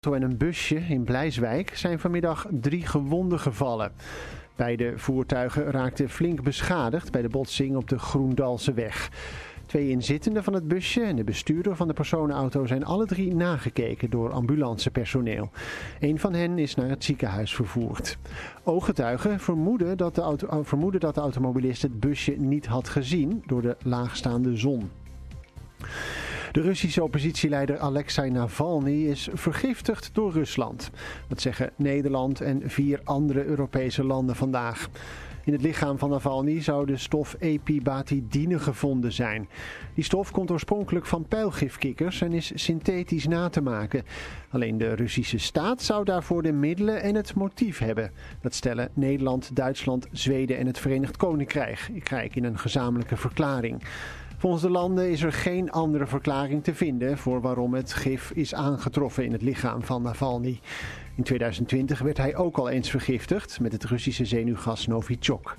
En een busje in Blijswijk zijn vanmiddag 3 gewonden gevallen. Beide voertuigen raakten flink beschadigd bij de botsing op de Groendalseweg. 2 inzittenden van het busje en de bestuurder van de personenauto zijn alle 3 nagekeken door ambulancepersoneel. Een van hen is naar het ziekenhuis vervoerd. Ooggetuigen vermoeden dat de automobilist het busje niet had gezien door de laagstaande zon. De Russische oppositieleider Alexei Navalny is vergiftigd door Rusland. Dat zeggen Nederland en 4 andere Europese landen vandaag. In het lichaam van Navalny zou de stof epibatidine gevonden zijn. Die stof komt oorspronkelijk van pijlgifkikkers en is synthetisch na te maken. Alleen de Russische staat zou daarvoor de middelen en het motief hebben. Dat stellen Nederland, Duitsland, Zweden en het Verenigd Koninkrijk in een gezamenlijke verklaring. Volgens de landen is er geen andere verklaring te vinden voor waarom het gif is aangetroffen in het lichaam van Navalny. In 2020 werd hij ook al eens vergiftigd met het Russische zenuwgas Novichok.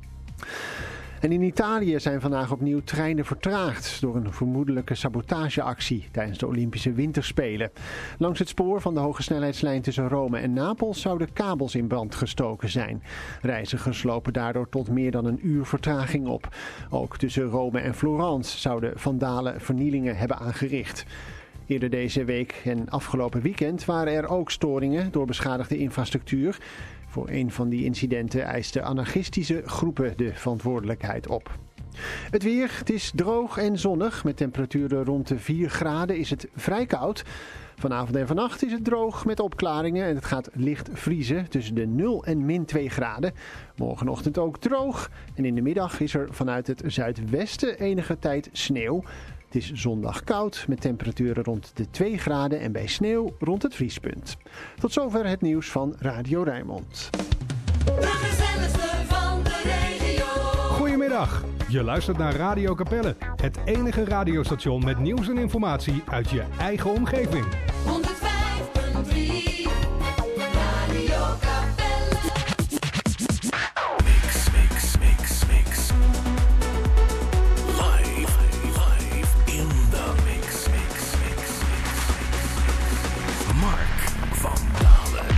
En in Italië zijn vandaag opnieuw treinen vertraagd door een vermoedelijke sabotageactie tijdens de Olympische Winterspelen. Langs het spoor van de hogesnelheidslijn tussen Rome en Napels zouden kabels in brand gestoken zijn. Reizigers lopen daardoor tot meer dan een uur vertraging op. Ook tussen Rome en Florence zouden vandalen vernielingen hebben aangericht. Eerder deze week en afgelopen weekend waren er ook storingen door beschadigde infrastructuur. Voor een van die incidenten eisten anarchistische groepen de verantwoordelijkheid op. Het weer, het is droog en zonnig. Met temperaturen rond de 4 graden is het vrij koud. Vanavond en vannacht is het droog met opklaringen en het gaat licht vriezen tussen de 0 en -2 graden. Morgenochtend ook droog en in de middag is er vanuit het zuidwesten enige tijd sneeuw. Het is zondag koud met temperaturen rond de 2 graden en bij sneeuw rond het vriespunt. Tot zover het nieuws van Radio Rijnmond. De gezelligste van de regio. Goedemiddag, je luistert naar Radio Capelle. Het enige radiostation met nieuws en informatie uit je eigen omgeving. 105.3 Radio Capelle. Mix. Live in the mix. Mark van Dalen.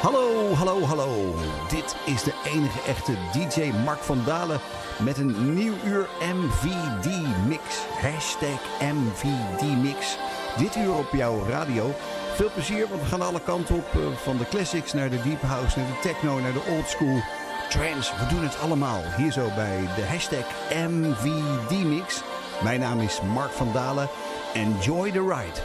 Hallo. Dit is de enige echte DJ Mark van Dalen met een nieuw uur MVD-mix. Hashtag MVD-mix. Dit uur op jouw radio. Veel plezier, want we gaan alle kanten op. Van de classics naar de deep house, naar de techno, naar de old school. Trance, we doen het allemaal. Hier zo bij de hashtag MVD-mix. Mijn naam is Mark van Dalen. Enjoy the ride.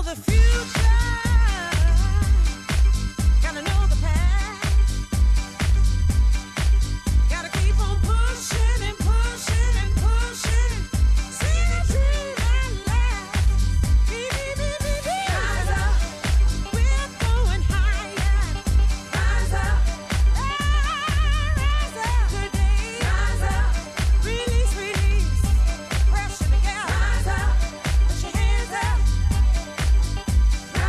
the future. Gotta know the past. Gotta keep on pushing and pushing and pushing. See the dream at last. Rise up, we're going higher. Rise up, rise up. Good day. Rise up, release, release. Pressure together. Rise up, put your hands up.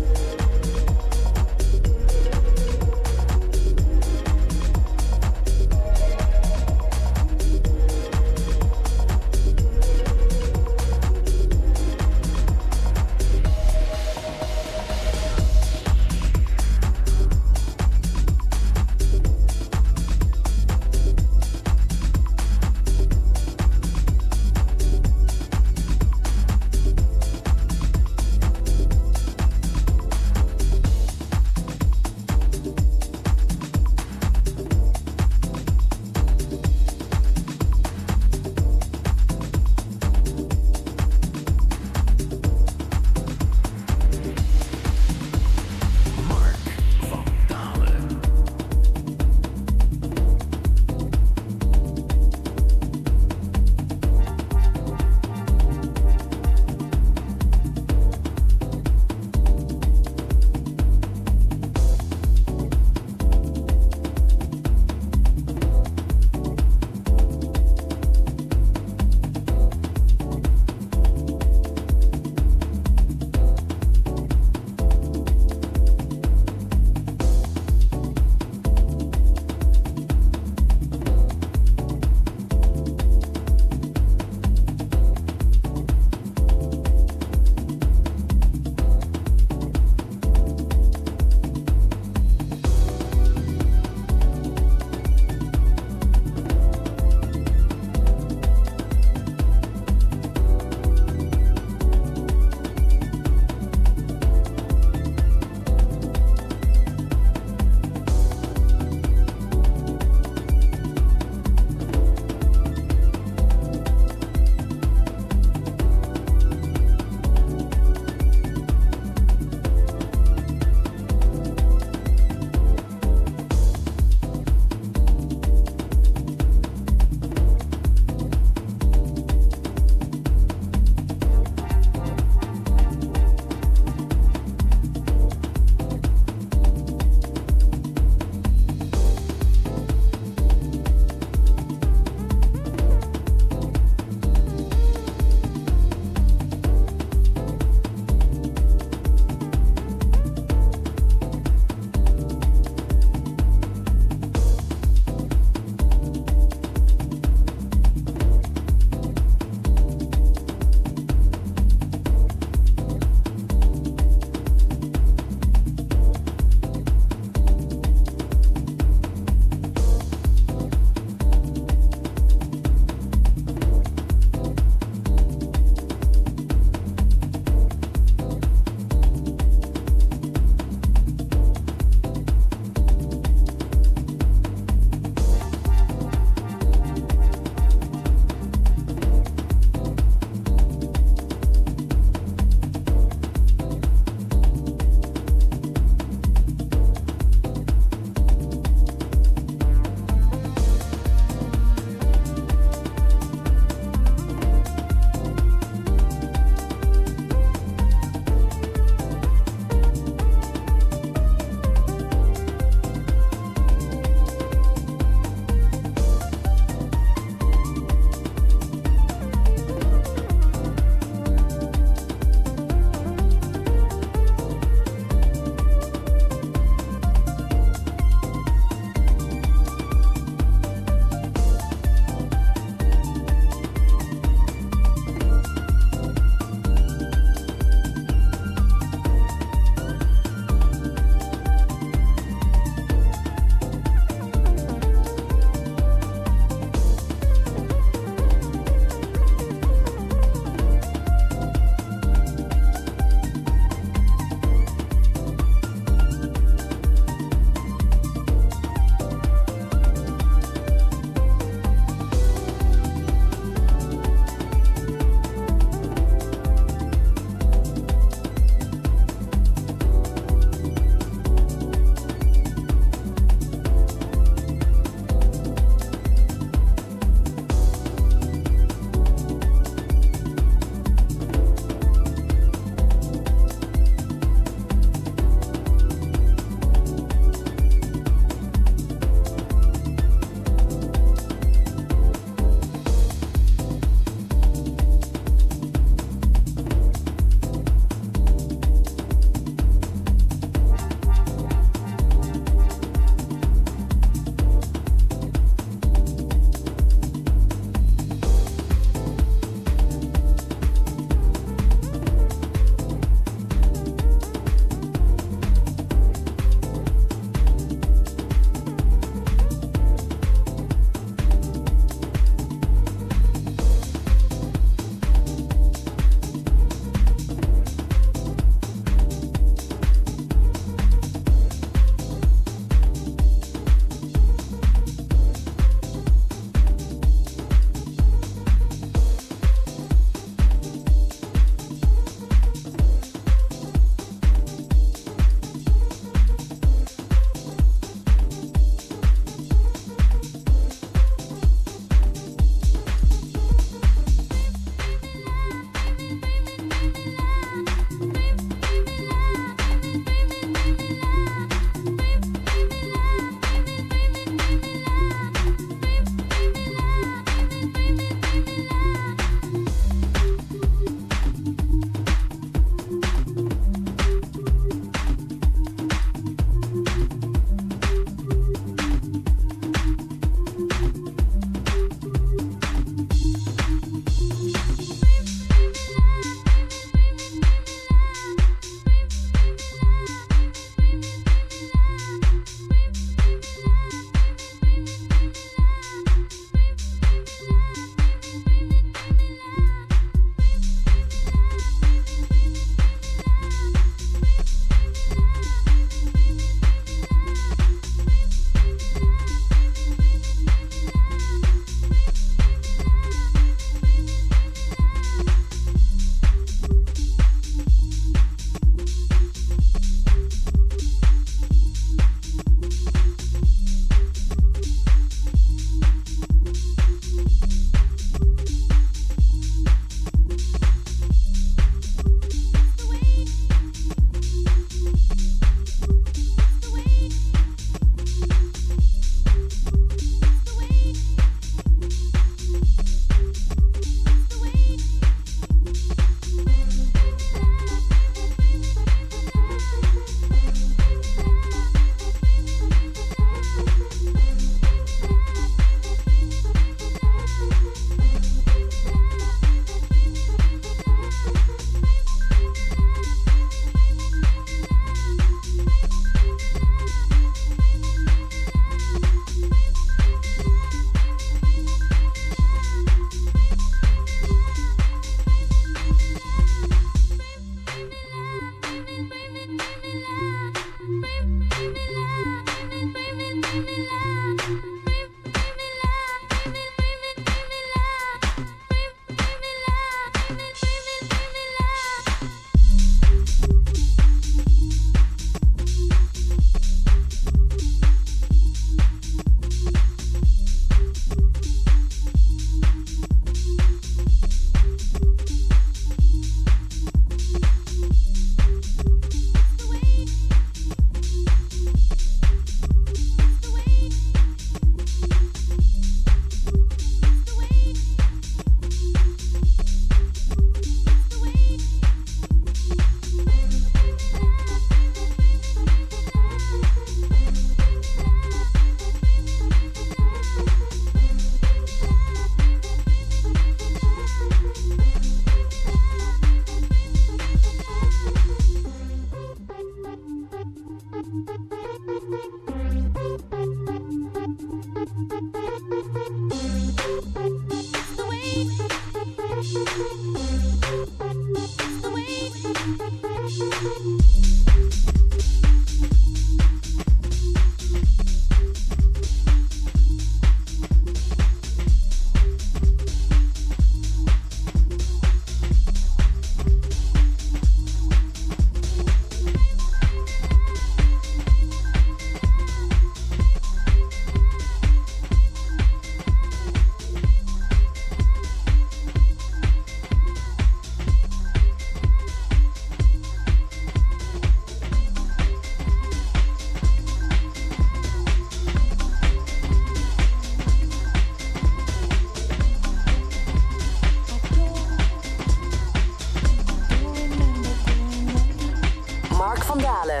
Mark van Dalen.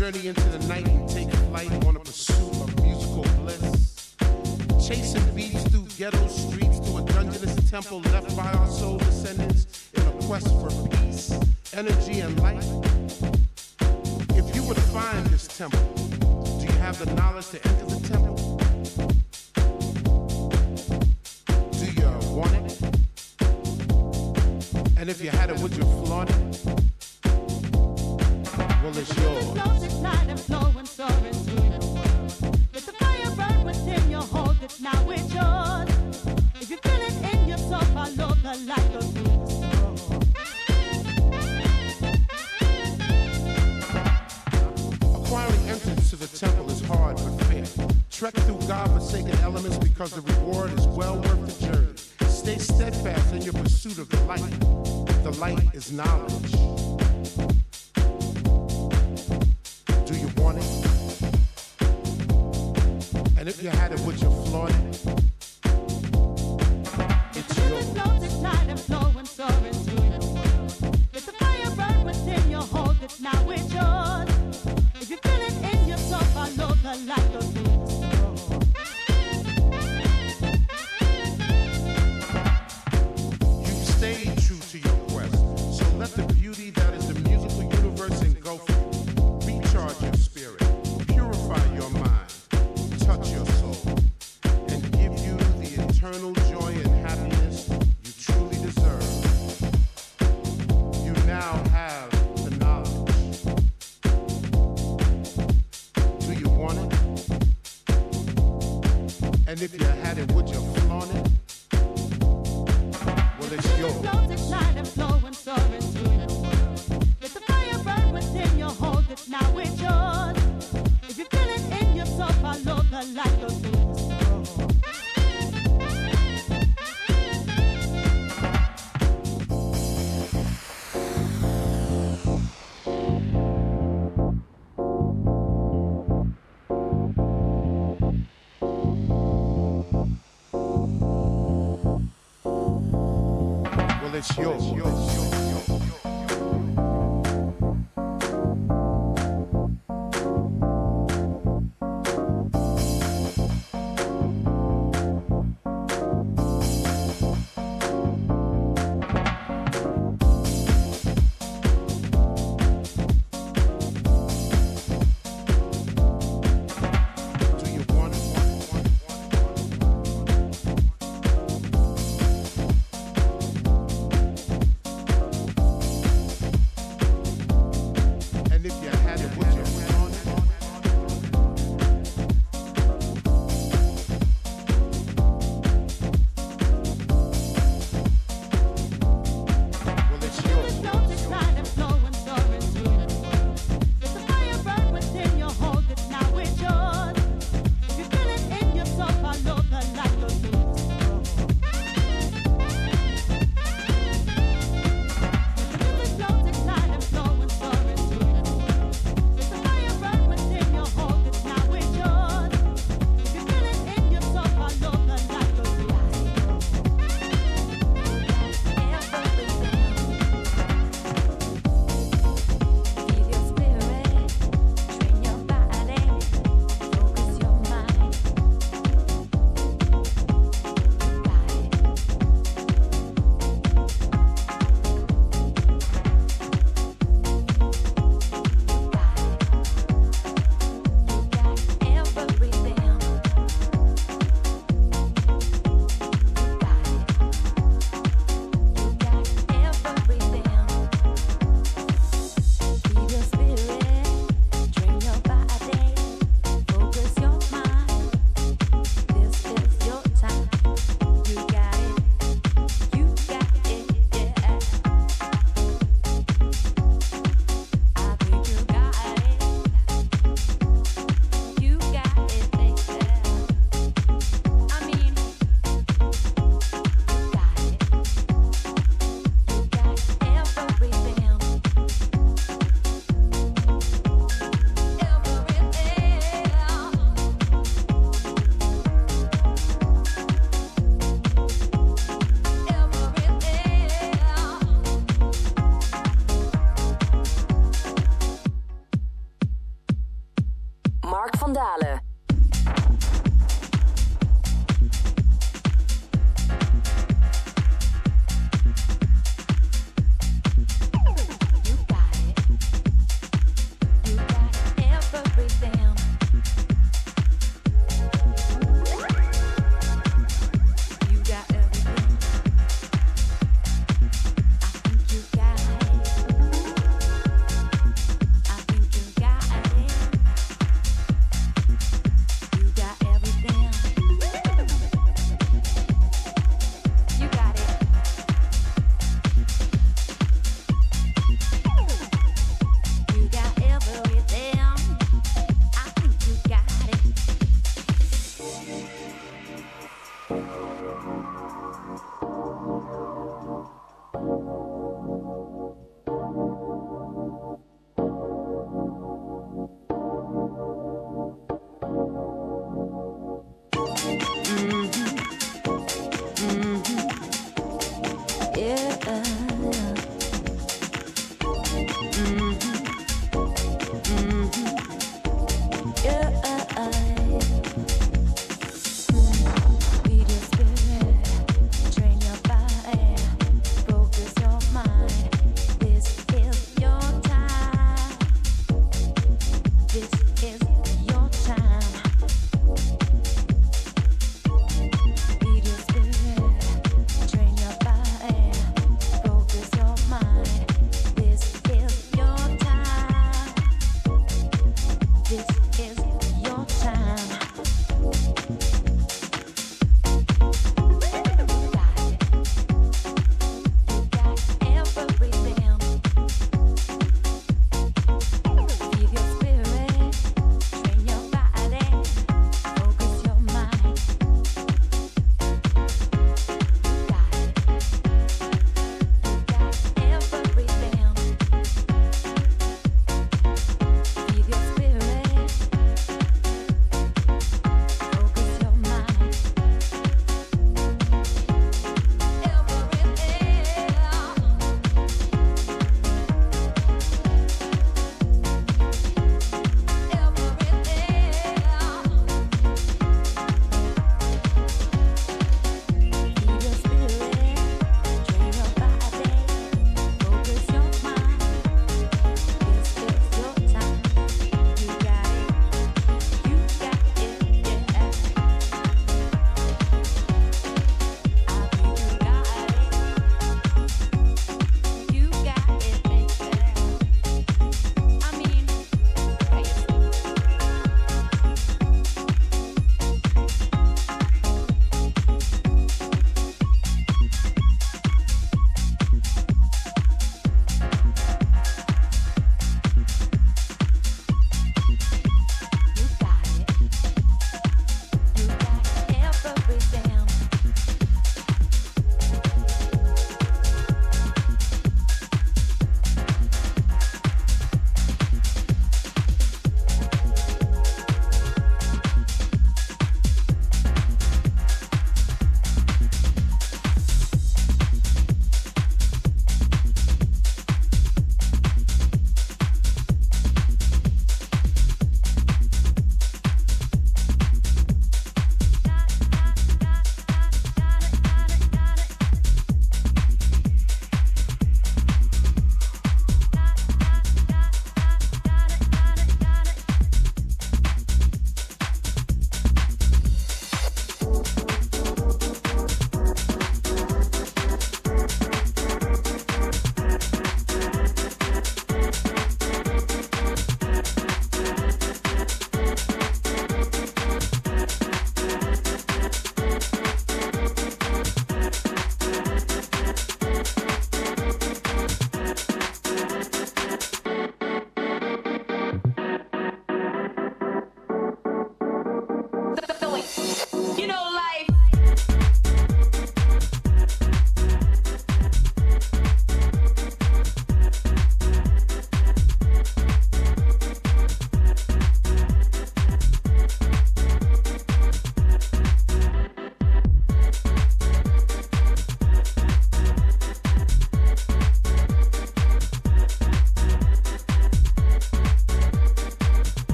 journey into the night and take flight on a pursuit of musical bliss. Chasing beats through ghetto streets to a dungeonous temple left by our soul descendants in a quest for peace, energy, and light. If you were to find this temple, do you have the knowledge to enter the temple? Do you want it? And if you had it, would you flaunt it? Well, it's yours. Ignite and flow and soar into the world. Let the fire burn within you, hold it, now it's yours. If you feel it in yourself, follow the light of the Acquiring entrance to the temple is hard but fair. Trek through God-forsaken elements because the reward is well worth the journey. Stay steadfast in your pursuit of the light. The light is knowledge. Do you want it? And if you had it, would you flaunt it? It's yours. Ignite and flow and soar into the world. Let the fire burn within you, hold it, now it's yours. If you feel it in yourself, follow the light of the You've stayed true to your quest, so let the beauty that is the musical universe engulf you. Recharge your spirit, purify your mind, touch your soul, and give you the eternal joy and happiness you truly deserve. You now have the knowledge. Do you want it? And if you had it, would you flaunt it? Well, it's yours. Ignite and flow and soar into the world. Let the fire burn within you, hold it, now it's yours. If you feel it in yourself, follow the light of the Well, it's yours. Do you want it? Mark van Dalen.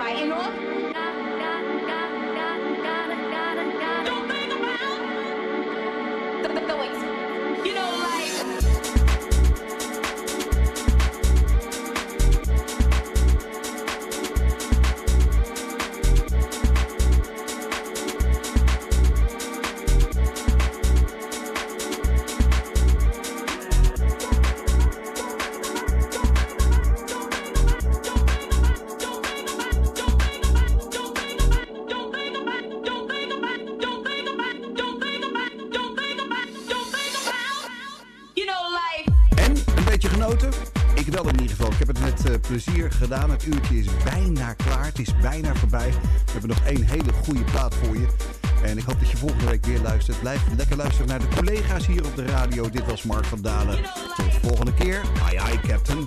biting off. Don't think about the ways. You know, like. Genoten? Ik wel in ieder geval. Ik heb het met plezier gedaan. Het uurtje is bijna klaar. Het is bijna voorbij. We hebben nog 1 hele goede plaat voor je. En ik hoop dat je volgende week weer luistert. Blijf lekker luisteren naar de collega's hier op de radio. Dit was Mark van Dalen. Tot de volgende keer. Aye aye, Captain.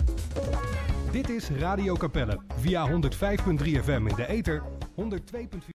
Radio Capelle via 105.3 FM in de ether, 102.4